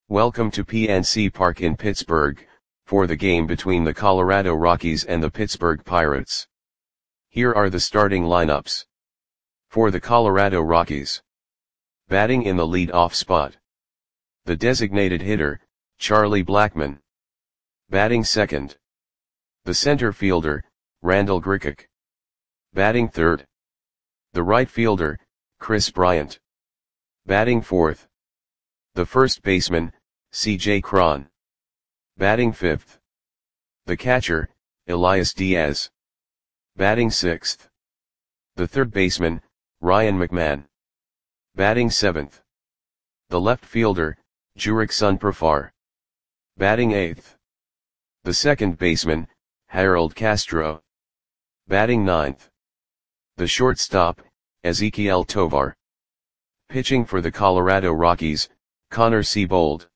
Welcome to PNC Park in Pittsburgh, for the game between the Colorado Rockies and the Pittsburgh Pirates. Here are the starting lineups. For the Colorado Rockies. Batting in the lead-off spot. The designated hitter, Charlie Blackmon. Batting second. The center fielder, Randal Grichuk. Batting third. The right fielder, Kris Bryant. Batting fourth. The first baseman, C.J. Cron. Batting fifth. The catcher, Elias Diaz. Batting sixth. The third baseman, Ryan McMahon. Batting seventh. The left fielder, Jurickson Profar. Batting eighth. The second baseman, Harold Castro. Batting ninth. The shortstop, Ezequiel Tovar. Pitching for the Colorado Rockies, Connor Seabold.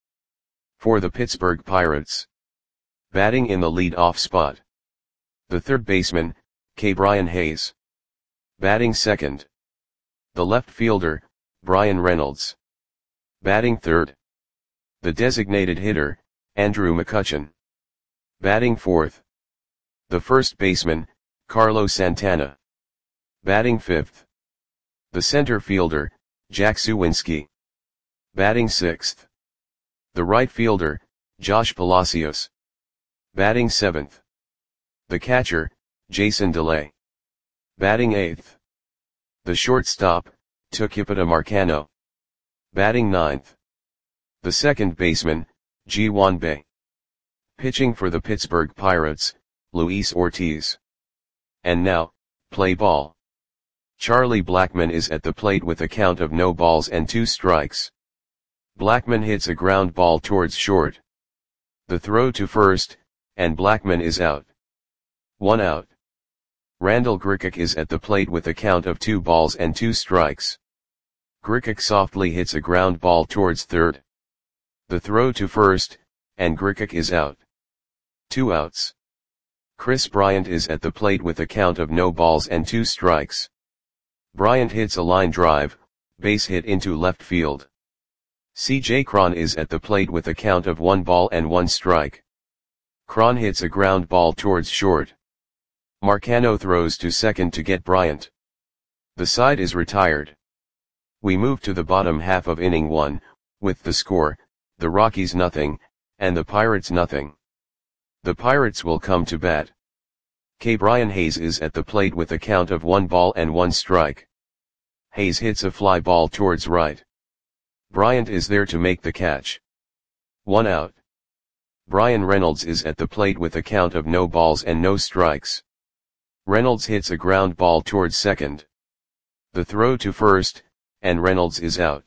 For the Pittsburgh Pirates. Batting in the lead-off spot. The third baseman, Ke'Bryan Hayes. Batting second. The left fielder, Bryan Reynolds. Batting third. The designated hitter, Andrew McCutchen. Batting fourth. The first baseman, Carlos Santana. Batting fifth. The center fielder, Jack Suwinski. Batting sixth. The right fielder, Josh Palacios. Batting seventh. The catcher, Jason Delay. Batting eighth. The shortstop, Tucupita Marcano. Batting ninth. The second baseman, Ji-hwan Bae. Pitching for the Pittsburgh Pirates, Luis Ortiz. And now, play ball. Charlie Blackmon is at the plate with a count of no balls and 2 strikes. Blackmon hits a ground ball towards short. The throw to first, and Blackmon is out. 1 out. Randal Grichuk is at the plate with a count of 2 balls and 2 strikes. Grichuk softly hits a ground ball towards third. The throw to first, and Grichuk is out. 2 outs. Kris Bryant is at the plate with a count of no balls and 2 strikes. Bryant hits a line drive, base hit into left field. C.J. Cron is at the plate with a count of 1 ball and 1 strike. Cron hits a ground ball towards short. Marcano throws to second to get Bryant. The side is retired. We move to the bottom half of inning 1, with the score, the Rockies nothing, and the Pirates nothing. The Pirates will come to bat. Ke'Bryan Hayes is at the plate with a count of 1 ball and 1 strike. Hayes hits a fly ball towards right. Bryant is there to make the catch. 1 out. Bryan Reynolds is at the plate with a count of no balls and no strikes. Reynolds hits a ground ball towards second. The throw to first, and Reynolds is out.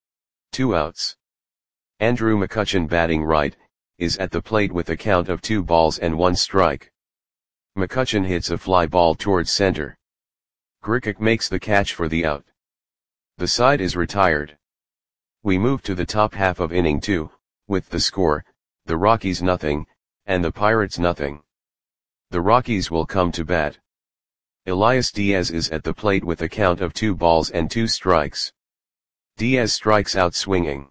2 outs. Andrew McCutchen, batting right, is at the plate with a count of 2 balls and 1 strike. McCutchen hits a fly ball towards center. Grichuk makes the catch for the out. The side is retired. We move to the top half of inning 2, with the score, the Rockies nothing, and the Pirates nothing. The Rockies will come to bat. Elias Diaz is at the plate with a count of 2 balls and 2 strikes. Diaz strikes out swinging.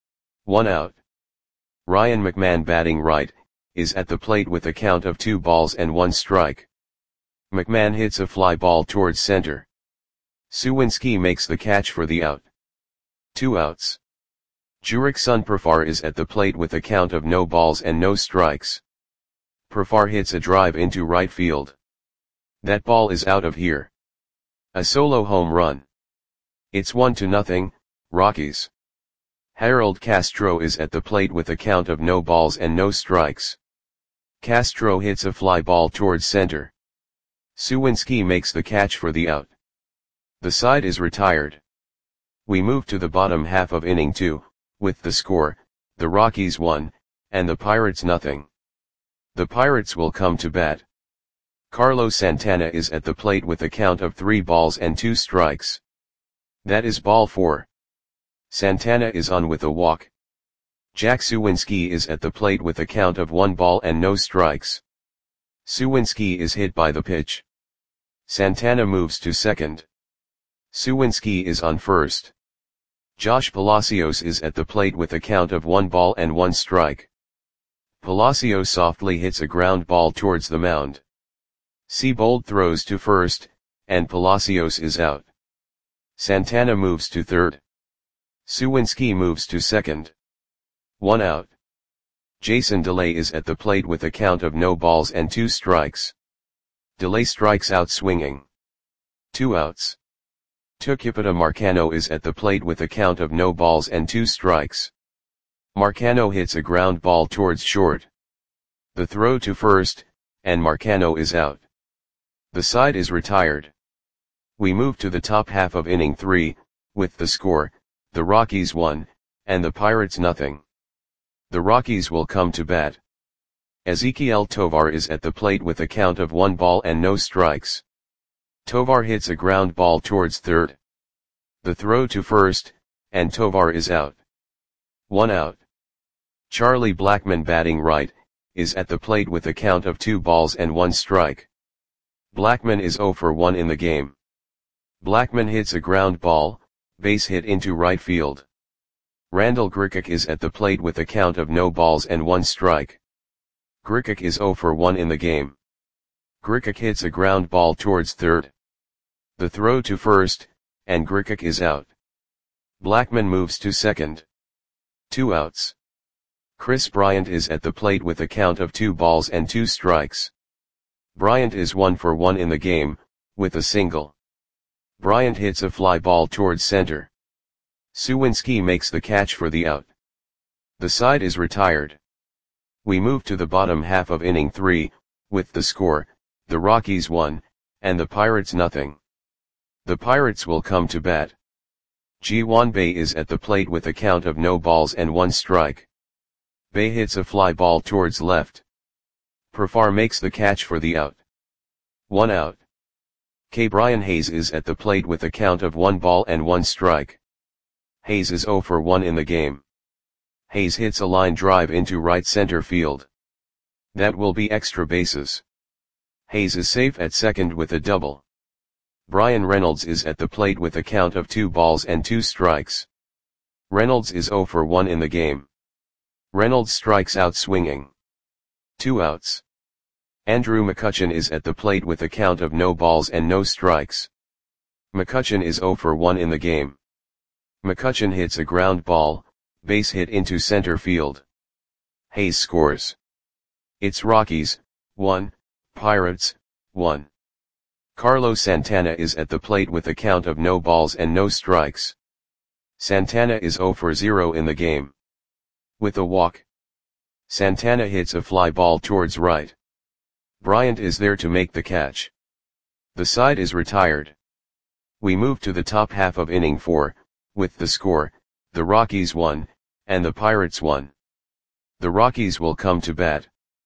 1 out. Ryan McMahon, batting right, is at the plate with a count of 2 balls and 1 strike. McMahon hits a fly ball towards center. Suwinski makes the catch for the out. 2 outs. Jurickson Profar is at the plate with a count of no balls and no strikes. Profar hits a drive into right field. That ball is out of here. A solo home run. It's 1-0, Rockies. Harold Castro is at the plate with a count of no balls and no strikes. Castro hits a fly ball towards center. Suwinski makes the catch for the out. The side is retired. We move to the bottom half of inning 2, with the score, the Rockies 1, and the Pirates nothing. The Pirates will come to bat. Carlos Santana is at the plate with a count of 3 balls and 2 strikes. That is ball 4. Santana is on with a walk. Jack Suwinski is at the plate with a count of 1 ball and no strikes. Suwinski is hit by the pitch. Santana moves to second. Suwinski is on first. Josh Palacios is at the plate with a count of 1 ball and 1 strike. Palacios softly hits a ground ball towards the mound. Seabold throws to first, and Palacios is out. Santana moves to third. Suwinski moves to second. 1 out. Jason DeLay is at the plate with a count of no balls and 2 strikes. DeLay strikes out swinging. 2 outs. Tucupita Marcano is at the plate with a count of no balls and 2 strikes. Marcano hits a ground ball towards short. The throw to first, and Marcano is out. The side is retired. We move to the top half of inning 3, with the score, the Rockies 1, and the Pirates nothing. The Rockies will come to bat. Ezequiel Tovar is at the plate with a count of 1 ball and no strikes. Tovar hits a ground ball towards third. The throw to first, and Tovar is out. 1 out. Charlie Blackmon, batting right, is at the plate with a count of 2 balls and 1 strike. Blackmon is 0 for 1 in the game. Blackmon hits a ground ball, base hit into right field. Randall Grichuk is at the plate with a count of no balls and 1 strike. Grichuk is 0 for 1 in the game. Grichuk hits a ground ball towards third. The throw to first, and Grichuk is out. Blackmon moves to second. 2 outs. Chris Bryant is at the plate with a count of 2 balls and 2 strikes. Bryant is 1 for 1 in the game, with a single. Bryant hits a fly ball towards center. Suwinski makes the catch for the out. The side is retired. We move to the bottom half of inning 3, with the score, the Rockies 1, and the Pirates nothing. The Pirates will come to bat. Ji-hwan Bae is at the plate with a count of no balls and 1 strike. Bae hits a fly ball towards left. Profar makes the catch for the out. 1 out. K. Brian Hayes is at the plate with a count of 1 ball and 1 strike. Hayes is 0 for 1 in the game. Hayes hits a line drive into right center field. That will be extra bases. Hayes is safe at second with a double. Brian Reynolds is at the plate with a count of 2 balls and 2 strikes. Reynolds is 0 for 1 in the game. Reynolds strikes out swinging. 2 outs. Andrew McCutchen is at the plate with a count of no balls and no strikes. McCutchen is 0 for 1 in the game. McCutchen hits a ground ball, base hit into center field. Hayes scores. It's Rockies, 1, Pirates, 1. Carlos Santana is at the plate with a count of no balls and no strikes. Santana is 0 for 0 in the game. With a walk. Santana hits a fly ball towards right. Bryant is there to make the catch. The side is retired. We move to the top half of inning 4, with the score, the Rockies 1, and the Pirates 1. The Rockies will come to bat.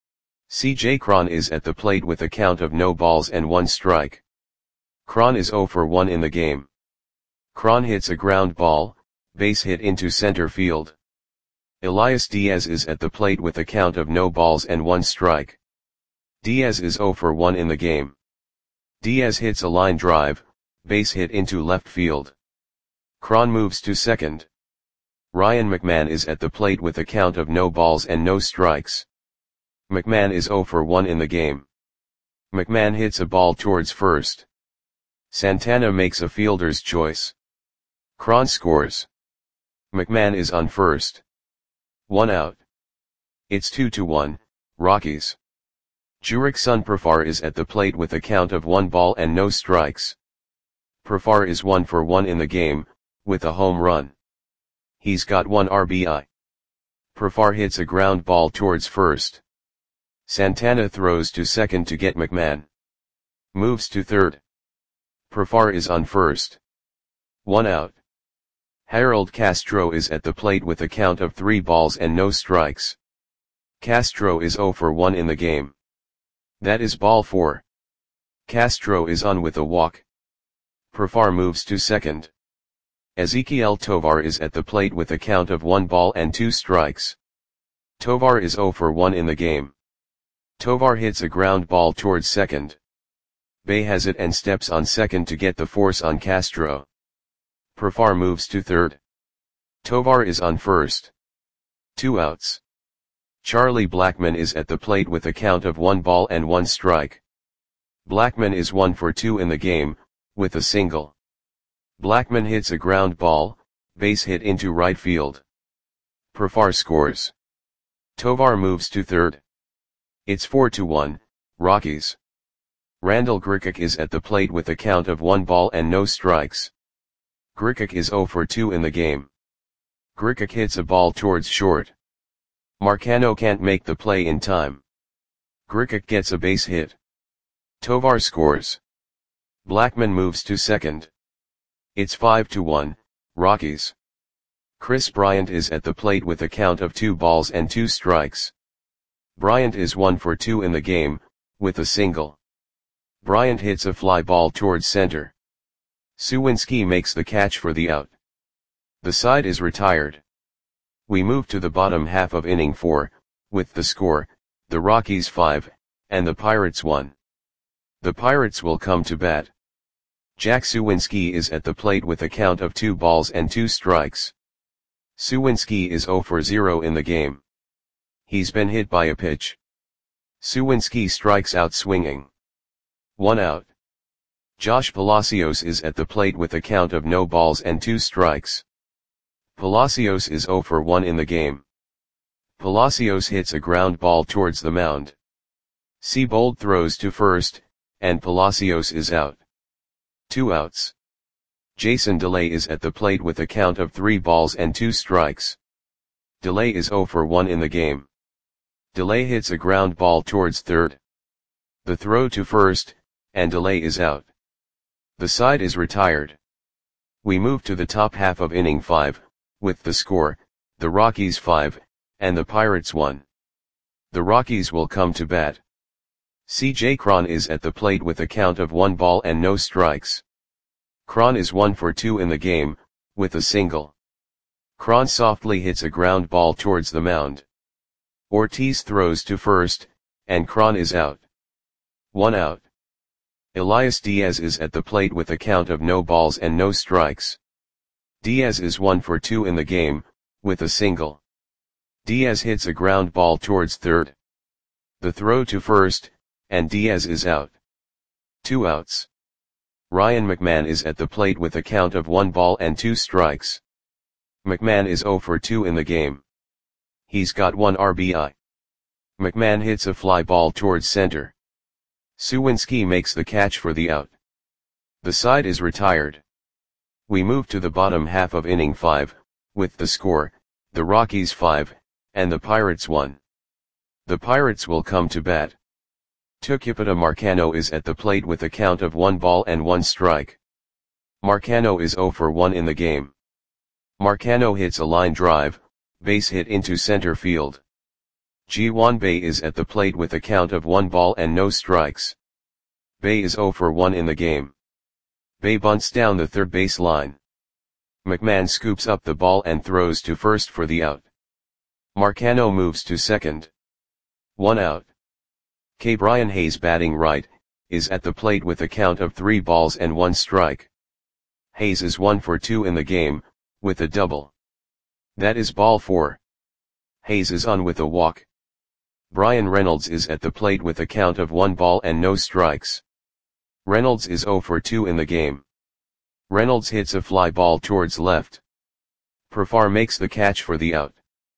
C.J. Cron is at the plate with a count of no balls and 1 strike. Cron is 0 for 1 in the game. Cron hits a ground ball, base hit into center field. Elias Diaz is at the plate with a count of no balls and 1 strike. Diaz is 0 for 1 in the game. Diaz hits a line drive, base hit into left field. Cron moves to second. Ryan McMahon is at the plate with a count of no balls and no strikes. McMahon is 0 for 1 in the game. McMahon hits a ball towards first. Santana makes a fielder's choice. Cron scores. McMahon is on first. 1 out. It's 2-1, Rockies. Jurickson Profar is at the plate with a count of 1 ball and no strikes. Profar is 1 for 1 in the game, with a home run. He's got 1 RBI. Profar hits a ground ball towards first. Santana throws to second to get McMahon. Moves to third. Profar is on first. 1 out. Harold Castro is at the plate with a count of 3 balls and no strikes. Castro is 0 for 1 in the game. That is ball 4. Castro is on with a walk. Profar moves to second. Ezequiel Tovar is at the plate with a count of 1 ball and 2 strikes. Tovar is 0 for 1 in the game. Tovar hits a ground ball towards second. Bae has it and steps on second to get the force on Castro. Profar moves to third. Tovar is on first. 2 outs. Charlie Blackmon is at the plate with a count of 1 ball and 1 strike. Blackmon is 1 for 2 in the game, with a single. Blackmon hits a ground ball, base hit into right field. Profar scores. Tovar moves to third. It's 4-1, Rockies. Randal Grichuk is at the plate with a count of 1 ball and no strikes. Grichuk is 0 for 2 in the game. Grichuk hits a ball towards short. Marcano can't make the play in time. Grichuk gets a base hit. Tovar scores. Blackmon moves to second. It's 5-1, Rockies. Chris Bryant is at the plate with a count of 2 balls and 2 strikes. Bryant is 1 for 2 in the game, with a single. Bryant hits a fly ball towards center. Suwinski makes the catch for the out. The side is retired. We move to the bottom half of inning 4, with the score, the Rockies 5, and the Pirates 1. The Pirates will come to bat. Jack Suwinski is at the plate with a count of 2 balls and 2 strikes. Suwinski is 0 for 0 in the game. He's been hit by a pitch. Suwinski strikes out swinging. 1 out. Josh Palacios is at the plate with a count of no balls and 2 strikes. Palacios is 0 for 1 in the game. Palacios hits a ground ball towards the mound. Seabold throws to first, and Palacios is out. 2 outs. Jason DeLay is at the plate with a count of 3 balls and 2 strikes. DeLay is 0 for 1 in the game. DeLay hits a ground ball towards third. The throw to first, and DeLay is out. The side is retired. We move to the top half of inning 5, with the score, the Rockies 5, and the Pirates 1. The Rockies will come to bat. C.J. Cron is at the plate with a count of 1 ball and no strikes. Cron is 1 for 2 in the game, with a single. Cron softly hits a ground ball towards the mound. Ortiz throws to first, and Cron is out. 1 out. Elias Diaz is at the plate with a count of no balls and no strikes. Diaz is 1 for 2 in the game, with a single. Diaz hits a ground ball towards third. The throw to first, and Diaz is out. 2 outs. Ryan McMahon is at the plate with a count of 1 ball and 2 strikes. McMahon is 0 for 2 in the game. He's got 1 RBI. McMahon hits a fly ball towards center. Suwinski makes the catch for the out. The side is retired. We move to the bottom half of inning 5, with the score, the Rockies 5, and the Pirates 1. The Pirates will come to bat. Tucupita Marcano is at the plate with a count of 1 ball and 1 strike. Marcano is 0 for 1 in the game. Marcano hits a line drive, base hit into center field. Ji-hwan Bae is at the plate with a count of 1 ball and no strikes. Bae is 0 for 1 in the game. Bae bunts down the third base line. McMahon scoops up the ball and throws to first for the out. Marcano moves to second. 1 out. K. Brian Hayes, batting right, is at the plate with a count of 3 balls and 1 strike. Hayes is 1 for 2 in the game, with a double. That is ball 4. Hayes is on with a walk. Brian Reynolds is at the plate with a count of 1 ball and no strikes. Reynolds is 0 for 2 in the game. Reynolds hits a fly ball towards left. Profar makes the catch for the out.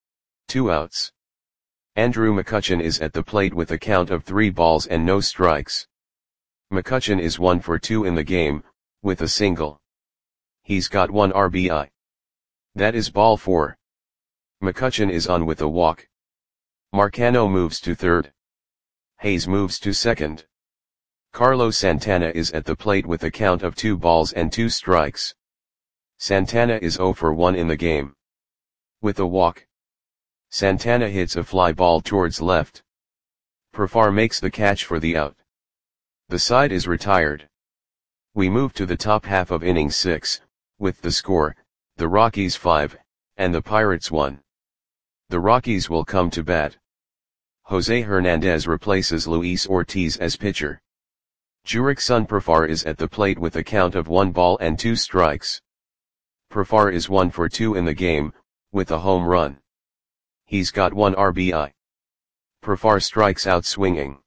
2 outs. Andrew McCutchen is at the plate with a count of 3 balls and no strikes. McCutchen is 1 for 2 in the game, with a single. He's got 1 RBI. That is ball 4. McCutchen is on with a walk. Marcano moves to third. Hayes moves to second. Carlos Santana is at the plate with a count of 2 balls and 2 strikes. Santana is 0 for 1 in the game. With a walk. Santana hits a fly ball towards left. Profar makes the catch for the out. The side is retired. We move to the top half of inning 6, with the score, the Rockies 5, and the Pirates 1. The Rockies will come to bat. Jose Hernandez replaces Luis Ortiz as pitcher. Jurickson Profar is at the plate with a count of 1 ball and 2 strikes. Profar is 1 for 2 in the game, with a home run. He's got 1 RBI. Profar strikes out swinging.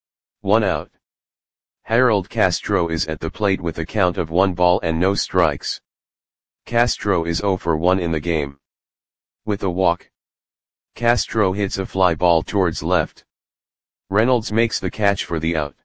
1 out. Harold Castro is at the plate with a count of 1 ball and no strikes. Castro is 0 for 1 in the game. With a walk. Castro hits a fly ball towards left. Reynolds makes the catch for the out.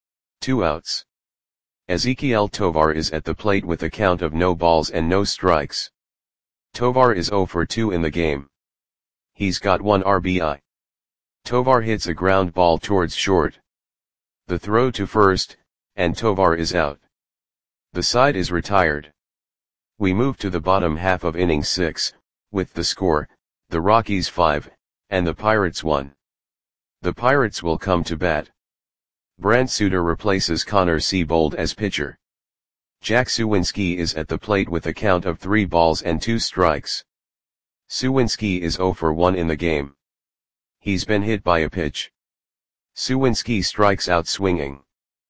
2 outs. Ezequiel Tovar is at the plate with a count of no balls and no strikes. Tovar is 0 for 2 in the game. He's got 1 RBI. Tovar hits a ground ball towards short. The throw to first, and Tovar is out. The side is retired. We move to the bottom half of inning 6, with the score, the Rockies 5, and the Pirates 1. The Pirates will come to bat. Brant Suter replaces Connor Seabold as pitcher. Jack Suwinski is at the plate with a count of 3 balls and 2 strikes. Suwinski is 0 for 1 in the game. He's been hit by a pitch. Suwinski strikes out swinging.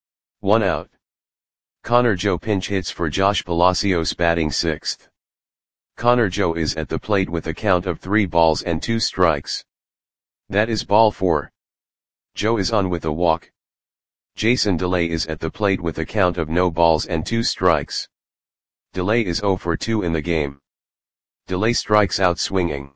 1 out. Connor Joe pinch hits for Josh Palacios batting 6th. Connor Joe is at the plate with a count of 3 balls and 2 strikes. That is ball 4. Joe is on with a walk. Jason DeLay is at the plate with a count of no balls and 2 strikes. DeLay is 0 for 2 in the game. DeLay strikes out swinging.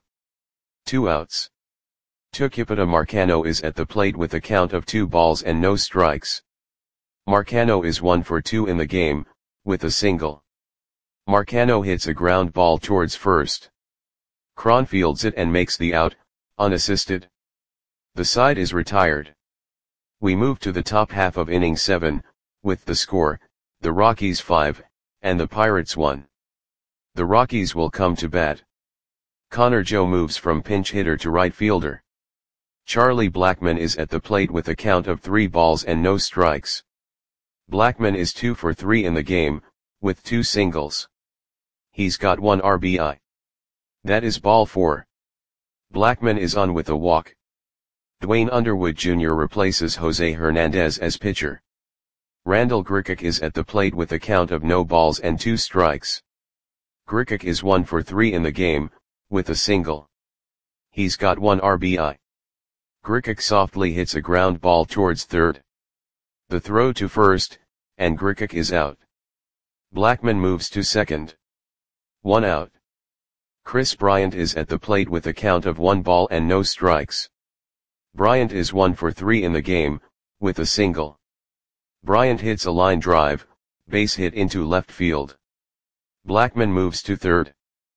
2 outs. Tucupita Marcano is at the plate with a count of 2 balls and no strikes. Marcano is 1 for 2 in the game, with a single. Marcano hits a ground ball towards first. Cron fields it and makes the out, unassisted. The side is retired. We move to the top half of inning 7, with the score, the Rockies 5, and the Pirates 1. The Rockies will come to bat. Connor Joe moves from pinch hitter to right fielder. Charlie Blackmon is at the plate with a count of 3 balls and no strikes. Blackmon is 2 for 3 in the game, with 2 singles. He's got 1 RBI. That is ball 4. Blackmon is on with a walk. Dwayne Underwood Jr. replaces Jose Hernandez as pitcher. Randall Grichuk is at the plate with a count of no balls and 2 strikes. Grichuk is 1 for 3 in the game, with a single. He's got 1 RBI. Grichuk softly hits a ground ball towards third. The throw to first, and Grichuk is out. Blackmon moves to second. 1 out. Chris Bryant is at the plate with a count of 1 ball and no strikes. Bryant is 1 for 3 in the game, with a single. Bryant hits a line drive, base hit into left field. Blackmon moves to third.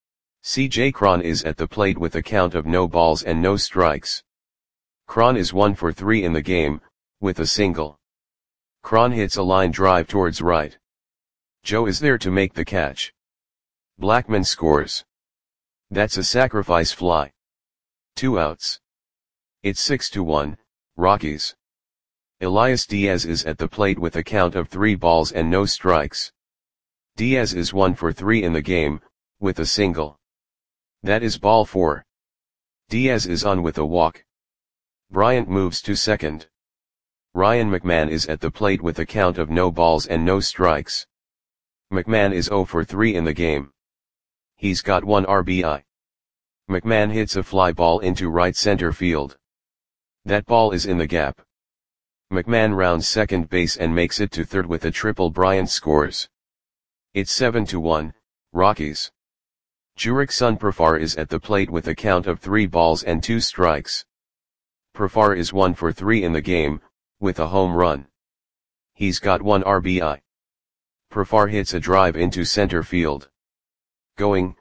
C.J. Cron is at the plate with a count of no balls and no strikes. Cron is 1 for 3 in the game, with a single. Cron hits a line drive towards right. Joe is there to make the catch. Blackmon scores. That's a sacrifice fly. 2 outs. It's 6-1, Rockies. Elias Diaz is at the plate with a count of 3 balls and no strikes. Diaz is 1 for 3 in the game, with a single. That is ball 4. Diaz is on with a walk. Bryant moves to second. Ryan McMahon is at the plate with a count of no balls and no strikes. McMahon is 0 for 3 in the game. He's got 1 RBI. McMahon hits a fly ball into right center field. That ball is in the gap. McMahon rounds second base and makes it to third with a triple. Bryant scores. It's 7-1, Rockies. Jurickson Profar is at the plate with a count of 3 balls and 2 strikes. Profar is 1 for 3 in the game, with a home run. He's got 1 RBI. Profar hits a drive into center field. Going,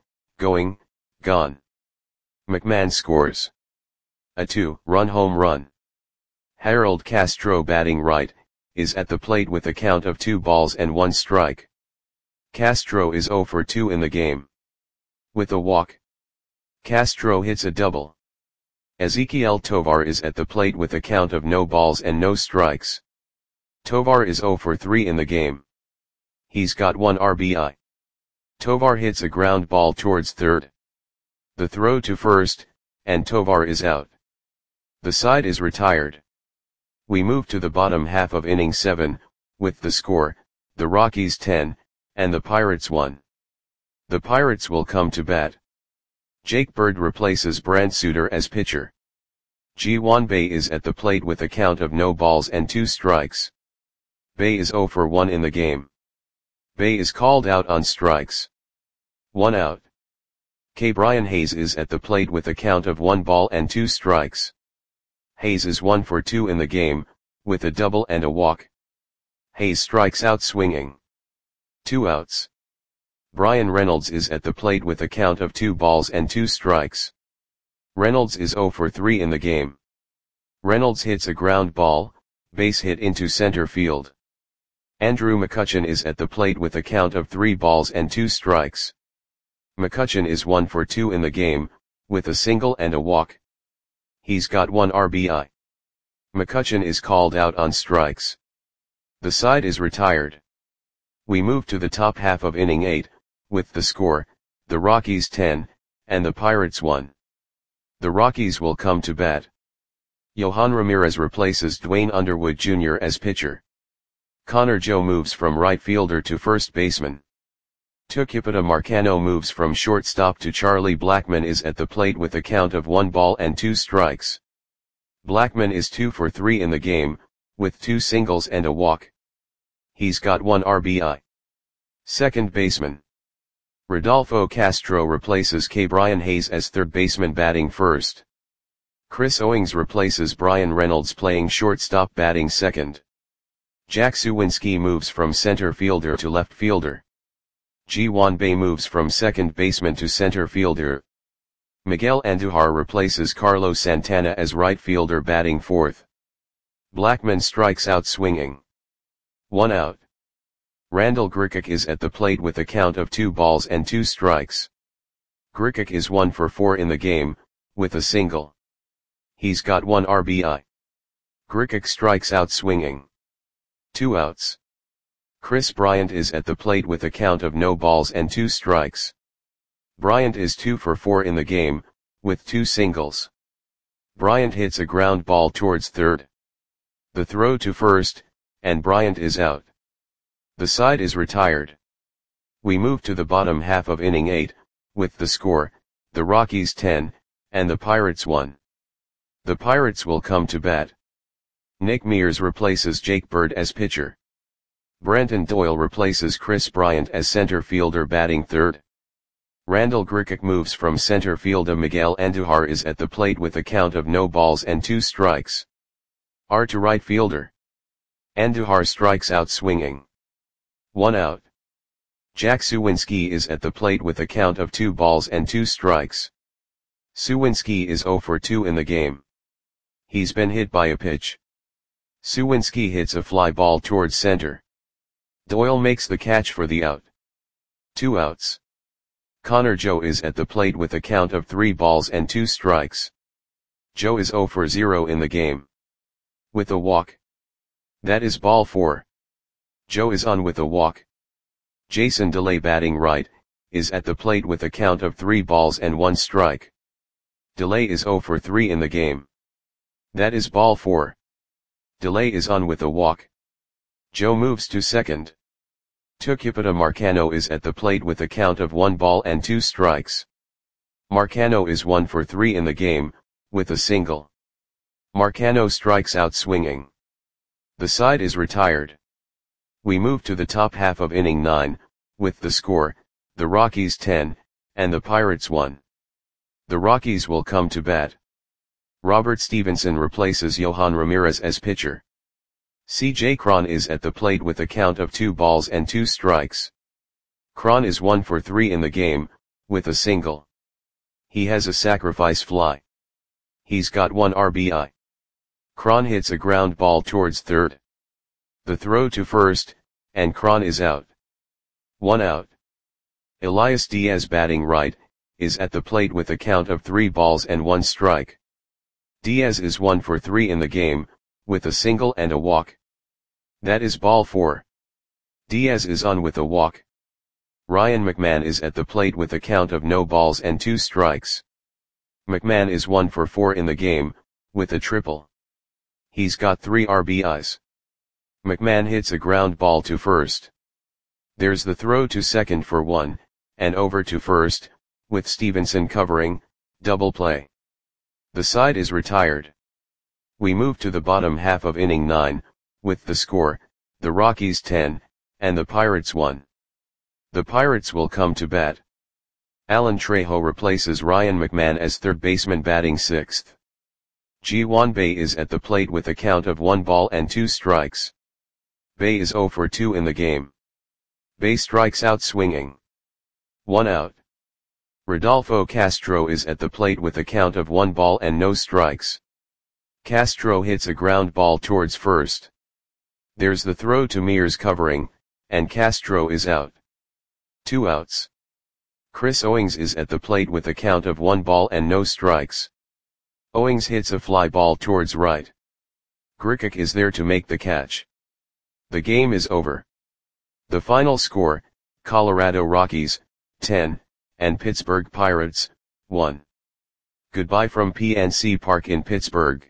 gone. McMahon scores. A 2-run home run. Harold Castro batting right, is at the plate with a count of 2 balls and 1 strike. Castro is 0 for 2 in the game. With a walk. Castro hits a double. Ezequiel Tovar is at the plate with a count of no balls and no strikes. Tovar is 0 for 3 in the game. He's got 1 RBI. Tovar hits a ground ball towards third. The throw to first, and Tovar is out. The side is retired. We move to the bottom half of inning 7, with the score, the Rockies 10, and the Pirates 1. The Pirates will come to bat. Jake Bird replaces Brant Suter as pitcher. Ji-hwan Bae is at the plate with a count of no balls and 2 strikes. Bae is 0 for 1 in the game. Bae is called out on strikes. 1 out. Brian Hayes is at the plate with a count of 1 ball and 2 strikes. Hayes is 1 for 2 in the game, with a double and a walk. Hayes strikes out swinging. 2 outs. Bryan Reynolds is at the plate with a count of 2 balls and 2 strikes. Reynolds is 0 for 3 in the game. Reynolds hits a ground ball, base hit into center field. Andrew McCutchen is at the plate with a count of 3 balls and 2 strikes. McCutchen is 1 for 2 in the game, with a single and a walk. He's got 1 RBI. McCutchen is called out on strikes. The side is retired. We move to the top half of inning 8, with the score, the Rockies 10, and the Pirates 1. The Rockies will come to bat. Yohan Ramirez replaces Dwayne Underwood Jr. as pitcher. Connor Joe moves from right fielder to first baseman. Tucupita Marcano moves from shortstop to Charlie Blackmon is at the plate with a count of 1 ball and 2 strikes. Blackmon is 2 for 3 in the game, with 2 singles and a walk. He's got 1 RBI. Second baseman. Rodolfo Castro replaces Brian Hayes as third baseman batting first. Chris Owings replaces Bryan Reynolds playing shortstop batting second. Jack Suwinski moves from center fielder to left fielder. Ji-hwan Bae moves from second baseman to center fielder. Miguel Andujar replaces Carlos Santana as right fielder batting fourth. Blackmon strikes out swinging. 1 out. Randall Grichuk is at the plate with a count of 2 balls and 2 strikes. Grichuk is 1 for 4 in the game, with a single. He's got 1 RBI. Grichuk strikes out swinging. 2 outs. Chris Bryant is at the plate with a count of no balls and 2 strikes. Bryant is 2 for 4 in the game, with 2 singles. Bryant hits a ground ball towards third. The throw to first, and Bryant is out. The side is retired. We move to the bottom half of inning 8, with the score, the Rockies 10, and the Pirates 1. The Pirates will come to bat. Nick Mears replaces Jake Bird as pitcher. Brenton Doyle replaces Chris Bryant as center fielder batting third. Randall Grichuk moves from center field. Miguel Andujar is at the plate with a count of no balls and 2 strikes. R to right fielder. Andujar strikes out swinging. 1 out. Jack Suwinski is at the plate with a count of 2 balls and 2 strikes. Suwinski is 0 for 2 in the game. He's been hit by a pitch. Suwinski hits a fly ball towards center. Doyle makes the catch for the out. 2 outs. Connor Joe is at the plate with a count of 3 balls and 2 strikes. Joe is 0 for 0 in the game. With a walk. That is ball 4. Joe is on with a walk. Jason DeLay batting right, is at the plate with a count of 3 balls and 1 strike. DeLay is 0 for 3 in the game. That is ball 4. DeLay is on with a walk. Joe moves to second. Tucupita Marcano is at the plate with a count of 1 ball and 2 strikes. Marcano is 1 for 3 in the game, with a single. Marcano strikes out swinging. The side is retired. We move to the top half of inning 9, with the score, the Rockies 10, and the Pirates 1. The Rockies will come to bat. Robert Stevenson replaces Yohan Ramirez as pitcher. C.J. Cron is at the plate with a count of 2 balls and 2 strikes. Cron is 1 for 3 in the game, with a single. He has a sacrifice fly. He's got 1 RBI. Cron hits a ground ball towards third. The throw to first, and Cron is out. 1 out. Elias Diaz batting right, is at the plate with a count of 3 balls and 1 strike. Diaz is 1 for 3 in the game, with a single and a walk. That is ball 4. Diaz is on with a walk. Ryan McMahon is at the plate with a count of no balls and 2 strikes. McMahon is 1 for 4 in the game, with a triple. He's got 3 RBIs. McMahon hits a ground ball to first. There's the throw to second for 1, and over to first, with Stevenson covering, double play. The side is retired. We move to the bottom half of inning 9, with the score, the Rockies 10, and the Pirates 1. The Pirates will come to bat. Alan Trejo replaces Ryan McMahon as third baseman batting 6th. Ji-hwan Bae is at the plate with a count of 1 ball and 2 strikes. Bae is 0 for 2 in the game. Bae strikes out swinging. 1 out. Rodolfo Castro is at the plate with a count of 1 ball and no strikes. Castro hits a ground ball towards first. There's the throw to Mears covering, and Castro is out. 2 outs. Chris Owings is at the plate with a count of 1 ball and no strikes. Owings hits a fly ball towards right. Grichuk is there to make the catch. The game is over. The final score, Colorado Rockies, 10, and Pittsburgh Pirates, 1. Goodbye from PNC Park in Pittsburgh.